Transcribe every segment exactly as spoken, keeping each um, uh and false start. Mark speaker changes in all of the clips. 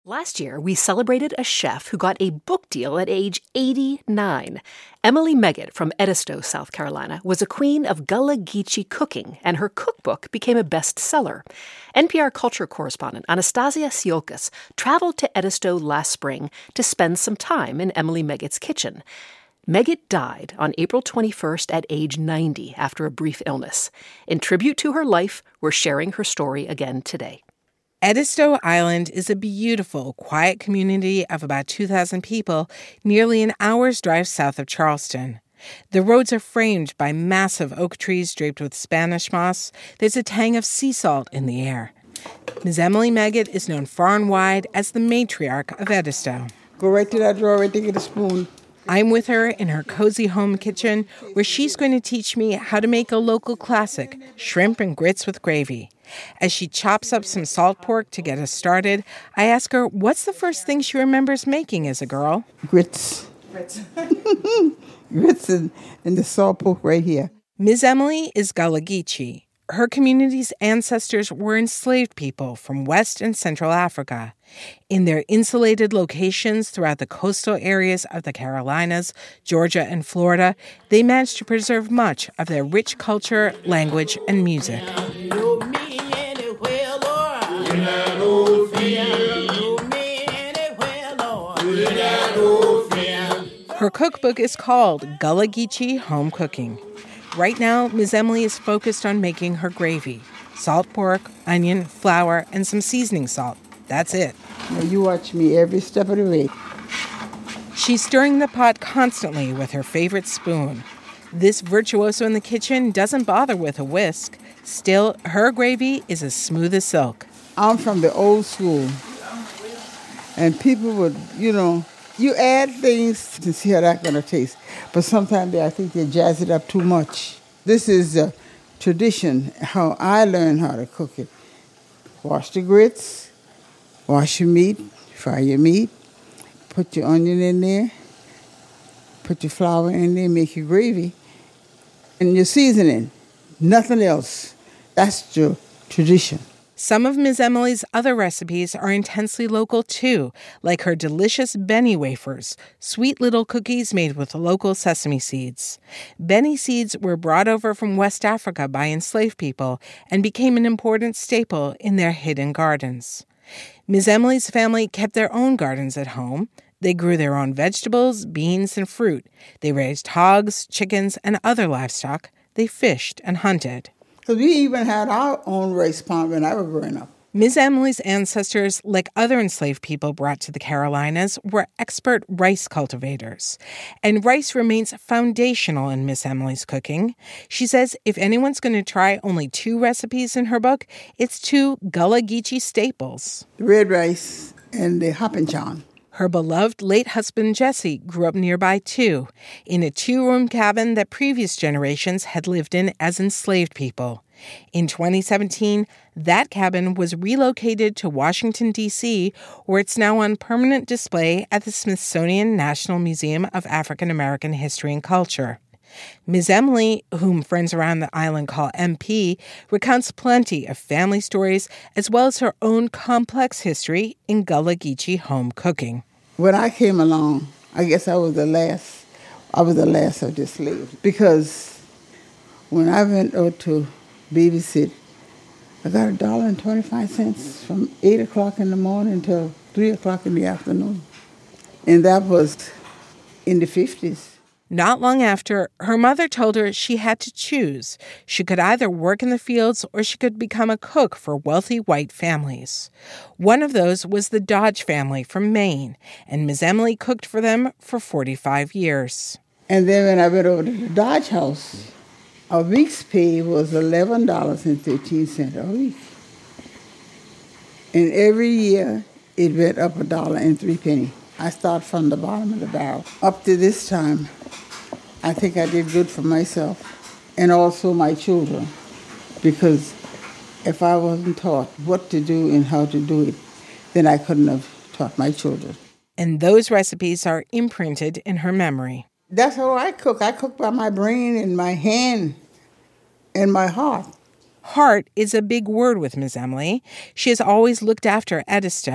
Speaker 1: Last year, we celebrated a chef who got a book deal at age eighty-nine. Emily Meggitt from Edisto, South Carolina, was a queen of Gullah Geechee cooking, and her cookbook became a bestseller. N P R culture correspondent Anastasia Siokas traveled to Edisto last spring to spend some time in Emily Meggitt's kitchen. Meggitt died on April twenty-first at age ninety after a brief illness. In tribute to her life, we're sharing her story again today.
Speaker 2: Edisto Island is a beautiful, quiet community of about two thousand people, nearly an hour's drive south of Charleston. The roads are framed by massive oak trees draped with Spanish moss. There's a tang of sea salt in the air. Miz Emily Meggitt is known far and wide as the matriarch of Edisto.
Speaker 3: Go right to that drawer, right there, get a spoon.
Speaker 2: I'm with her in her cozy home kitchen, where she's going to teach me how to make a local classic, shrimp and grits with gravy. As she chops up some salt pork to get us started, I ask her what's the first thing she remembers making as a girl.
Speaker 3: Grits. Grits. Grits and, and the salt pork right here.
Speaker 2: Miz Emily is Gullah Geechee. Her community's ancestors were enslaved people from West and Central Africa. In their insulated locations throughout the coastal areas of the Carolinas, Georgia, and Florida, they managed to preserve much of their rich culture, language, and music. Her cookbook is called Gullah Geechee Home Cooking. Right now, Miz Emily is focused on making her gravy. Salt pork, onion, flour, and some seasoning salt. That's it.
Speaker 3: Now you watch me every step of the way.
Speaker 2: She's stirring the pot constantly with her favorite spoon. This virtuoso in the kitchen doesn't bother with a whisk. Still, her gravy is as smooth as silk.
Speaker 3: I'm from the old school. And people would, you know, you add things to see how that's going to taste. But sometimes I think they jazz it up too much. This is a tradition, how I learned how to cook it. Wash the grits, wash your meat, fry your meat, put your onion in there, put your flour in there, make your gravy, and your seasoning. Nothing else. That's your tradition.
Speaker 2: Some of Miz Emily's other recipes are intensely local, too, like her delicious Benny wafers, sweet little cookies made with local sesame seeds. Benny seeds were brought over from West Africa by enslaved people and became an important staple in their hidden gardens. Miz Emily's family kept their own gardens at home. They grew their own vegetables, beans, and fruit. They raised hogs, chickens, and other livestock. They fished and hunted.
Speaker 3: Because we even had our own rice pond when I was growing up.
Speaker 2: Miz Emily's ancestors, like other enslaved people brought to the Carolinas, were expert rice cultivators. And rice remains foundational in Miz Emily's cooking. She says if anyone's going to try only two recipes in her book, it's two Gullah Geechee staples.
Speaker 3: The red rice and the hoppin' john.
Speaker 2: Her beloved late husband, Jesse, grew up nearby, too, in a two-room cabin that previous generations had lived in as enslaved people. In twenty seventeen, that cabin was relocated to Washington, D C, where it's now on permanent display at the Smithsonian National Museum of African American History and Culture. Miz Emily, whom friends around the island call M P, recounts plenty of family stories as well as her own complex history in Gullah Geechee home cooking.
Speaker 3: When I came along, I guess I was the last, I was the last of the slaves. Because when I went out to babysit, I got a dollar and twenty-five cents from eight o'clock in the morning until three o'clock in the afternoon. And that was in the fifties.
Speaker 2: Not long after, her mother told her she had to choose. She could either work in the fields or she could become a cook for wealthy white families. One of those was the Dodge family from Maine, and Miz Emily cooked for them for forty-five years.
Speaker 3: And then when I went over to the Dodge house, a week's pay was eleven dollars and thirteen cents a week. And every year, it went up a dollar and three pennies. I started from the bottom of the barrel. Up to this time, I think I did good for myself and also my children, because if I wasn't taught what to do and how to do it, then I couldn't have taught my children.
Speaker 2: And those recipes are imprinted in her memory.
Speaker 3: That's how I cook. I cook by my brain and my hand and my heart.
Speaker 2: Heart is a big word with Miz Emily. She has always looked after Edisto.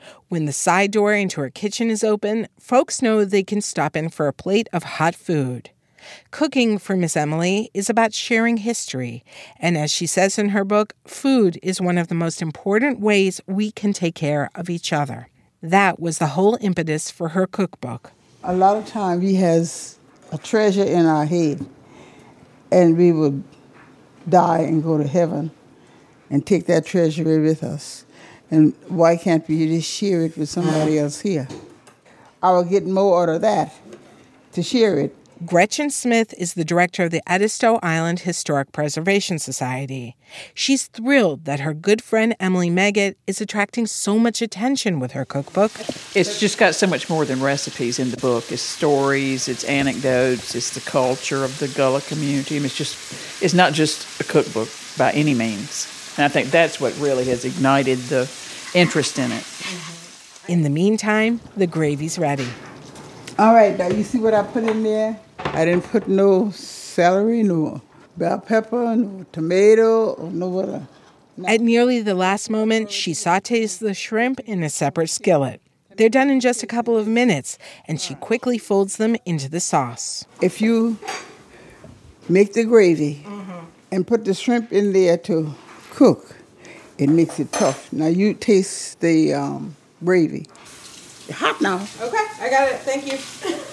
Speaker 2: When the side door into her kitchen is open, folks know they can stop in for a plate of hot food. Cooking for Miss Emily is about sharing history, and as she says in her book, food is one of the most important ways we can take care of each other. That was the whole impetus for her cookbook.
Speaker 3: A lot of times we has a treasure in our head, and we would die and go to heaven and take that treasure with us. And why can't we just share it with somebody else here? I will get more out of that to share it.
Speaker 2: Gretchen Smith is the director of the Edisto Island Historic Preservation Society. She's thrilled that her good friend Emily Meggitt is attracting so much attention with her cookbook.
Speaker 4: It's just got so much more than recipes in the book. It's stories, it's anecdotes, it's the culture of the Gullah community. I mean, it's just, it's not just a cookbook by any means. And I think that's what really has ignited the interest in it.
Speaker 2: In the meantime, the gravy's ready.
Speaker 3: All right, now you see what I put in there? I didn't put no celery, no bell pepper, no tomato, or no what.
Speaker 2: At nearly the last moment, she sautés the shrimp in a separate skillet. They're done in just a couple of minutes, and she quickly folds them into the sauce.
Speaker 3: If you make the gravy mm-hmm. and put the shrimp in there to cook, it makes it tough. Now you taste the um, gravy. It's hot now.
Speaker 2: Okay, I got it. Thank you.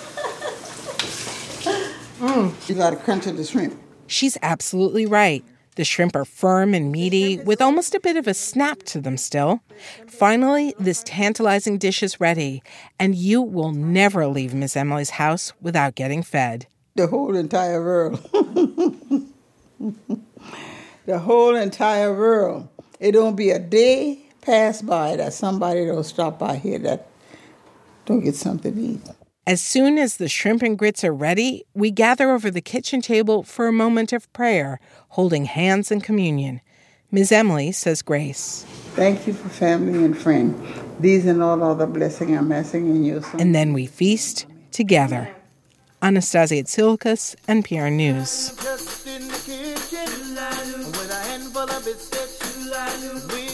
Speaker 3: mm. You got to crunch of the shrimp.
Speaker 2: She's absolutely right. The shrimp are firm and meaty, with almost a bit of a snap to them still. Finally, this tantalizing dish is ready, and you will never leave Miss Emily's house without getting fed.
Speaker 3: The whole entire world. The whole entire world. It don't be a day pass by that somebody don't stop by here that don't get something to eat.
Speaker 2: As soon as the shrimp and grits are ready, we gather over the kitchen table for a moment of prayer, holding hands in communion. Miss Emily says grace.
Speaker 3: Thank you for family and friend. These and all other blessings I'm asking in your son.
Speaker 2: And then we feast together. Anastasia Tsilkas, N P R News.